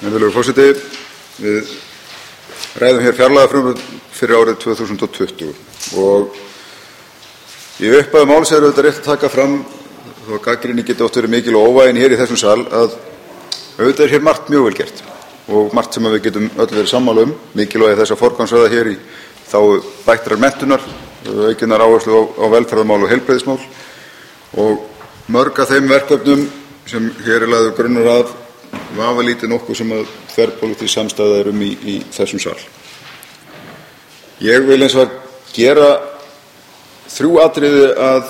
Virðulegur forseti, við ræðum hér fjárlagafrumvarp fyrir árið 2020 og í upphafi máls er auðvitað rétt að taka fram, þó að gagnrýni geti oft verið mikil og óvægin hér í þessum sal, að auðvitað er hér margt mjög vel gert og margt sem við getum öll verið sammála mikilvægi þess að forgangsraða hér í þágu bættrar menntunar, aukinnar áherslu á velferðarmál og heilbrigðismál og mörg af þeim verkefnum sem hér er lagður grunnur að vafalítið nokkuð sem að þverpólitísk samstaða er í þessum sal. Ég vil eins og gera 3 atriði að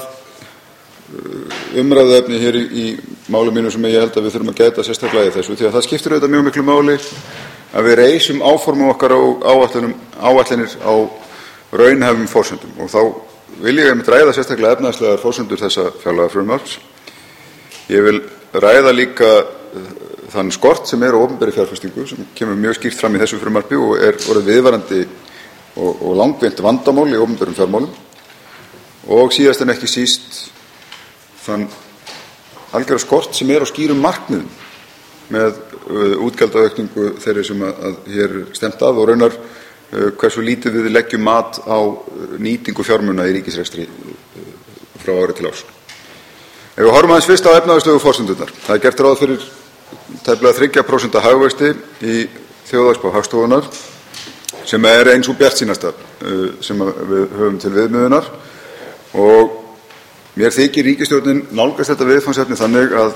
umræðuefni hér í máli mínu sem ég held að við þurfum að gæta sérstaklega í þessu, því að það skiptir auðvitað mjög miklu máli að við reisum áformum okkar og áætlanir á raunhæfum forsendum og þá vil ég einmitt ræða sérstaklega efnahagslegar forsendur þessa fjárlagafrumvarps. Ég vil ræða líka þann skort sem er á opinberri fjárfestingu sem kemur mjög skýrt fram í þessu frumvarpi og er orðið viðvarandi og langvinnt vandamál í opinberum fjármálum og síðast en ekki síst þann algjöra skort sem er á skýrum markmiðum með útgjaldaaukningu þeirri sem að hér er stefnt að og raunar hversu lítið við leggjum mat á nýtingu fjármuna í ríkisrekstri frá ári til árs. Ef við horfum aðeins fyrst á efnahagslegu forsendurnar, það er gert ráð fyrir tæplega 3% hagvexti í þjóðhagsspá Hagstofunnar sem er eins og bjartsýnasta sem við höfum til viðmiðunar og mér þykir ríkisstjórnin nálgast þetta viðfangsefni þannig að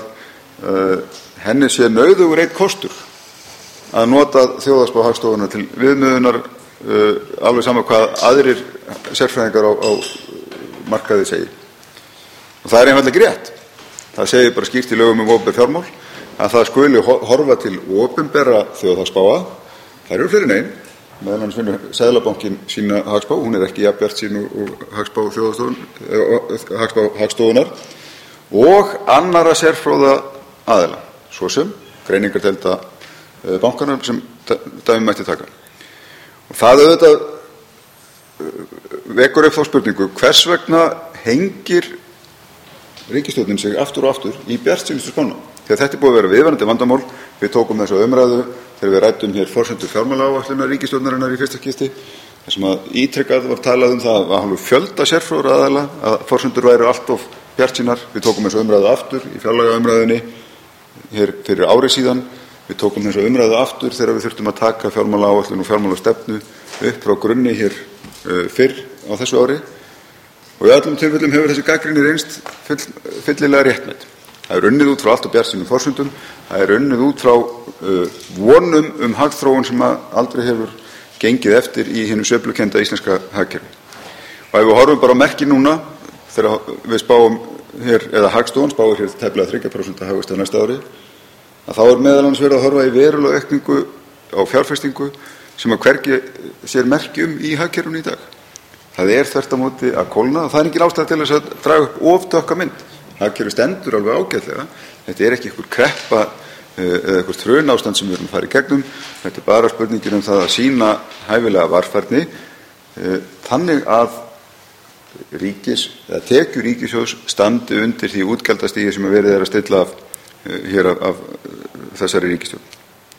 henni sé nauðugur einn kostur að nota þjóðhagsspá Hagstofunnar til viðmiðunar alveg sama hvað aðrir sérfræðingar á markaði segi. Og það er einfaldlega ekki rétt. Það segir bara skýrt í lögum opinber fjármál að það skuli horfa til opinberra þjóðhagsspáa. Það eru fleiri en ein, meðal annars finnur Seðlabankinn sína hagspá, hún er ekki jafn bjartsýn og hagspá Hagstofunnar og annarra sérfróða aðila, svo sem greiningardeilda bankana sem dæmi mætti taka. Og það auðvitað vekur upp þá spurningu, hvers vegna hengir ríkisstjórnin sig aftur og aftur í bjartsýnustu spána? Þegar þetta er búið að vera viðvarandi vandamál, við tókum þessu umræðu þegar við ræddum hér forsendur fjármálaáætlunar ríkisstjórnarinnar í fyrsta skipti, þar sem að ítrekkað var talað það að hálfu fjölda sérfróðra aðila að forsendur væru allt of bjartsýnar. Við tókum þessu umræðu aftur í fjárlagaumræðunni hér fyrir ári síðan. Við tókum þessu umræðu aftur þegar við þurftum að taka fjármálaáætlun og fjármálastefnu upp frá grunni hér fyrr á þessu ári. Og í öllum tilfellum hefur þessi gagnrýni reynst fyllilega réttmæt. Það er unnið út frá allt og bjartsýnum forsendum, það er unnið út frá vonum hagþróun sem aldrei hefur gengið eftir í hinu sveiflukennda íslenska hagkerfi. Og ef við horfum bara á merki núna, þegar við spáum hér, eða Hagstofan spáir hér tæplega 3% hagvexti á næsta ári, að þá er meðal annars verið að horfa í verulega aukningu á fjárfestingu sem að hvergi sér merki í hagkerfinu í dag. Það er þvert á móti að kólna og það er engin ástæða til þess að draga upp of dökka mynd. Hagkerfið stendur alveg ágætlega. Þetta er ekki einhver kreppa eða einhver hrun-ástand sem við erum að fara í gegnum. Þetta er bara spurningin það að sýna hæfilega varfærni þannig að tekjur ríkissjóðs standi undir því útgjaldastigi sem verið er að stilla hér af þessari ríkisstjórn.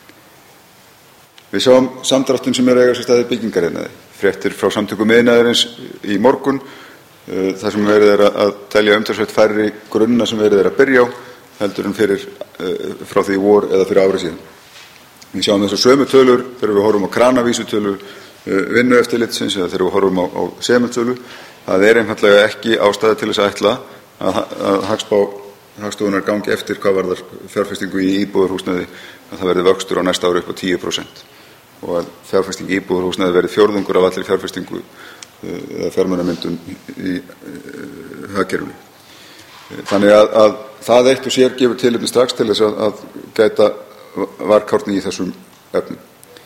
Við sáum samdráttinn sem er að eiga sér stað í byggingariðnaði. Fréttir frá samtökum iðnaðarins í morgun, þar sem verið er að telja umtalsvert færri grunna sem verið er að byrja á, heldur en frá því vor eða fyrir ári síðan. Við sjáum þessar sömu tölur þegar við horfum á kranavísutölu vinnueftirlitsins eða þegar við horfum á sementsölu. Það er einfaldlega ekki ástæða til þess að ætla að Hagstofunnar gangi eftir hvað varðar fjárfestingu í íbúðarhúsnæði að það verði vöxtur á næsta ári upp á 10% og að fjárfesting í íbúðarhúsnæði verði fjórðungur af allri fjárfestingu eða fjármunamyndun í hagkerfinu. Þannig að það eitt og sér gefur tilefni strax til þess að gæta varkárni í þessum efnum.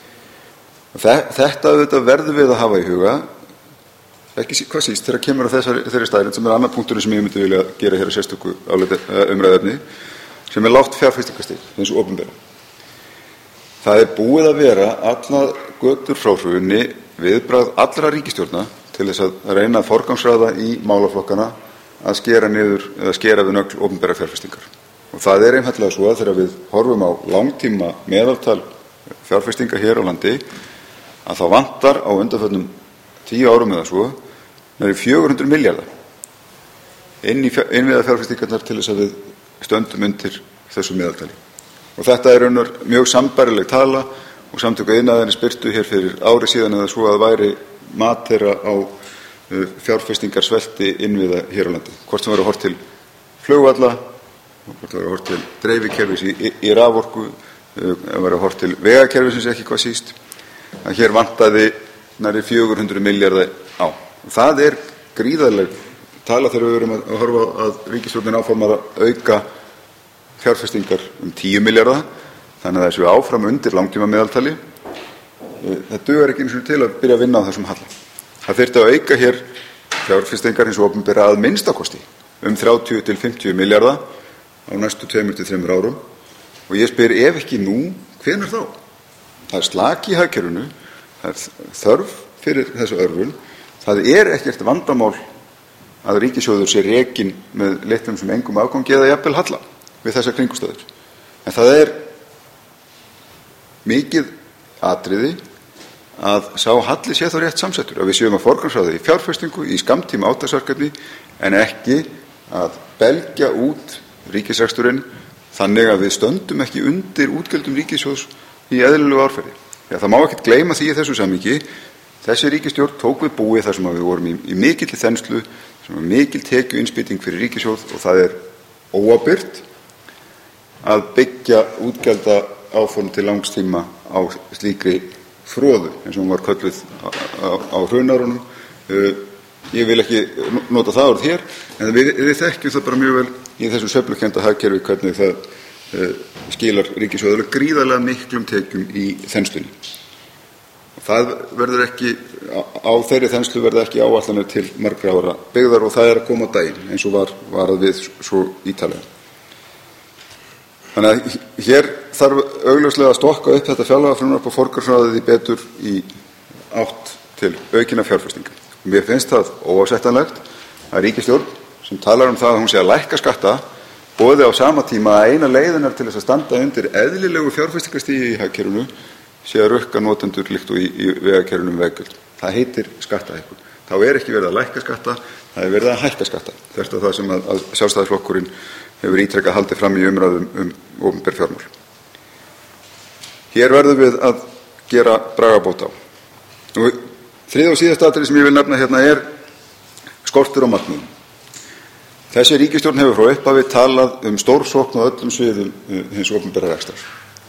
Þetta auðvitað verðum við að hafa í huga, ekki hvað síst þegar kemur á þeirri staðreynd sem er annar punkturinn sem ég myndi vilja gera hér að sérstöku umræðuefni, sem er lágt fjárfestingarstig, eins og opinbera. Það er búið að vera allar götur frá hruni viðbragð allra ríkisstjórna til þess að reyna að forgangsraða í málaflokkana að skera niður eða skera við nögl opinbera fjárfestingar. Og það er einfaldlega svo að þegar við horfum á langtíma meðaltal fjárfestinga hér á landi að þá vantar á undanförnum 10 árum eða svo nærri 400 milljarða inn í innviðafjárfestingarnar til þess að við stöndum undir þessu meðaltali. Og þetta raunar mjög sambærileg tala og Samtök iðnaðarins birtu hér fyrir ári síðan eða svo að væri mat þeirra á fjárfestingarsvelti innviða hér á landi. Hvort sem verður horft til flugvalla, hvort verður horft til dreifikerfis í raforku, verður horft til vegakerfisins ekki hvað síst, að hér vantaði nærri 400 milljarða á. Það gríðarleg tala þegar við erum að horfa að ríkisstjórnin áformar að auka fjárfestingar 10 milljarða, þannig að þessu áfram undir langtíma meðaltali. Það dugar ekki eins og til að byrja að vinna á þessum halla. Það þyrfti að auka hér fjárfestingar hins opinbera að minnstakosti 30 til 50 milljarða á næstu 2 til 3 árum og ég spyr ef ekki nú, hvenær þá? Það slaki í hagkerfinu, það þörf fyrir þessu örvun, það ekkert vandamál að ríkissjóður sé rekinn með litlum sem engum afgangi eða jafnvel halla við þessar kringumstæður. En það mikið atriði að sá halli sé þá rétt samsettur, að við séum að forgangsraða í fjárfestingu, í skammtíma átaksverkefni en ekki að belgja út ríkisreksturinn þannig að við stöndum ekki undir útgjöldum ríkissjóðs í eðlilegu árferði. Það má ekkert gleyma því í þessu samhengi. Þessi ríkisstjórn tók við búið þar sem við vorum í mikilli þenslu, sem mikil tekjuinnspýting fyrir ríkissjóð og það óábyrgt að byggja útgjalda áform til langs tíma á slíkri froðu eins og hún var kölluð á hrunárunum. Ég vil ekki nota það orð hér, en við þekkjum það bara mjög vel í þessu sveiflukennda hagkerfi hvernig það skilar ríkissjóði gríðarlega miklum tekjum í þenslunni. Það verður ekki, á þeirri þenslu verða ekki áætlanir til margra ára byggðar og það að koma á daginn eins og var við svo ítalega. Þannig að hér þarf augljóslega að stokka upp þetta fjárlagafrumvarp og forgangsraða því betur í átt til aukinna fjárfestinga. Mér finnst það óásættanlegt að ríkisstjórn sem talar það að hún sé að lækka skatta boði á sama tíma að eina leiðinar til þess að standa undir eðlilegu fjárfestingarstigi í hagkerfinu sé að rukka notendur líkt og í vegakerfinu veggjöld. Það heitir skattahækkun. Þá ekki verið að lækka skatta, það verið að hækka skatta. Þetta það sem að Sjálfstæðisflokkurinn hefur ítrekað haldið fram í umræðum opinber fjármál. Hér verðum við að gera bragarbót á. Þriðja og síðasta atriði sem ég vil nefna hérna skortur á markmiðum. Þessi ríkisstjórn hefur frá upphafi talað stórsókn á öllum sviðum hins opinbera rekstrar.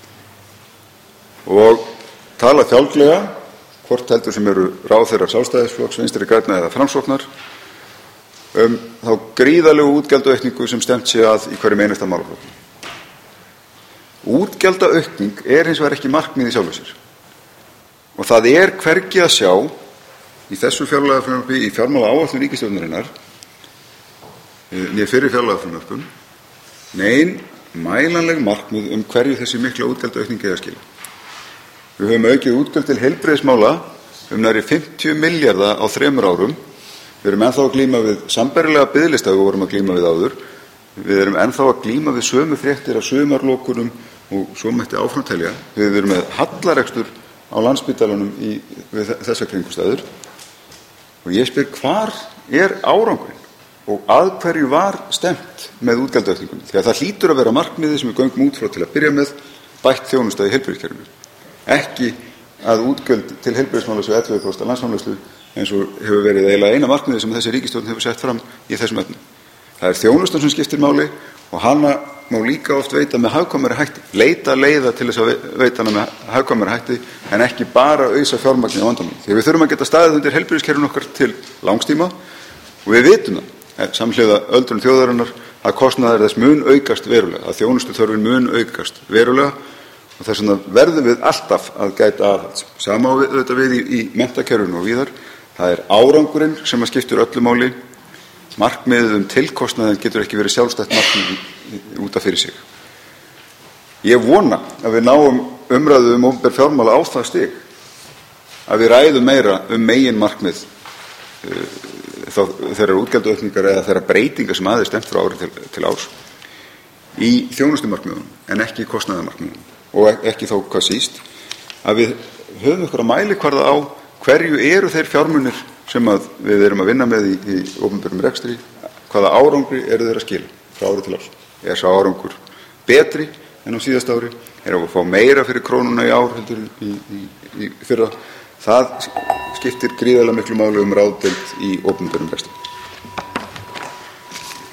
Og talað fjálglega, hvort heldur sem eru ráðherrar Sjálfstæðisflokks, Vinstri grænna eða Framsóknar, þá gríðarlegu útgjaldaaukningu sem stefnt sé að í hverjum einasta málaflokki. Útgjaldaaukning hins vegar ekki markmið í sjálfu sér. Og það hvergi að sjá í þessu fjárlagafrumvarpi, í fjármálaáætlun ríkisstjórnarinnar, né fyrir fjárlagafrumvörpum, nein mælanleg markmið hverju þessi mikla útgjaldaaukning að skila. Við höfum aukið útgjöld til heilbrigðismála nærri 50 milljarða á 3 árum. Við erum ennþá að glíma við sambærilega biðlista við vorum að glíma við áður. Við erum ennþá að glíma við sömu fréttir af sumarlokunum og svo mætti áfram telja. Við erum með hallarekstur á Landspítalanum við þessar kringumstæður. Og ég spyr hvar árangurinn og að hverju var stefnt með útgjaldaaukningunni? Því að það hlýtur að vera markmiðið sem við göngum út frá til að byrja með bætt þjónusta í heilbrigðiskerfinu. Ekki að útgjöld til heilbrigðismála séu 11% af landsframleiðslu eins og hefur verið eiginlega eina markmiðið sem þessi ríkisstjórn hefur sett fram í þessum efnum. Það þjónustan sem skiptir máli og hana má líka oft veita með hagkvæmari hætti. Leita leiða til þess að veita hana með hagkvæmari hætti en ekki bara ausa fjármagni á vandamálum. Því við þurfum að geta staðið undir heilbrigðiskerfinu okkar til langstíma og við vitum það samhliða öldrun þjóðarinnar að kostnaður þess mun aukast verulega, að þjónustuþörfin mun aukast verulega og þess vegna verðum við alltaf að gæta aðhalds. Sama á þetta við í menntakerfinu og víðar. Það árangurinn sem að skiptir öllu máli. Markmiðið tilkostnaðinn getur ekki verið sjálfstætt markmið út af fyrir sig. Ég vona að við náum umræðu opinber fjármála á það stig að við ræðum meira megin markmið þeirra útgjaldaaukningar eða þeirra breytingar sem aðeins stefnt frá ári til árs í þjónustumarkmiðum en ekki kostnaðarmarkmiðum og ekki þó hvað síst að við höfum ykkur að mælikvarða á hverju eru þeir fjármunir sem við erum að vinna með í opinberum rekstri, hvaða árangri eru þeir að skila frá ári til árs. Er sá árangur betri en á síðasta ári? Erum við að fá meira fyrir krónuna í ár heldur í fyrra? Það skiptir gríðarlega miklu máli ráðdeild í opinberum rekstri.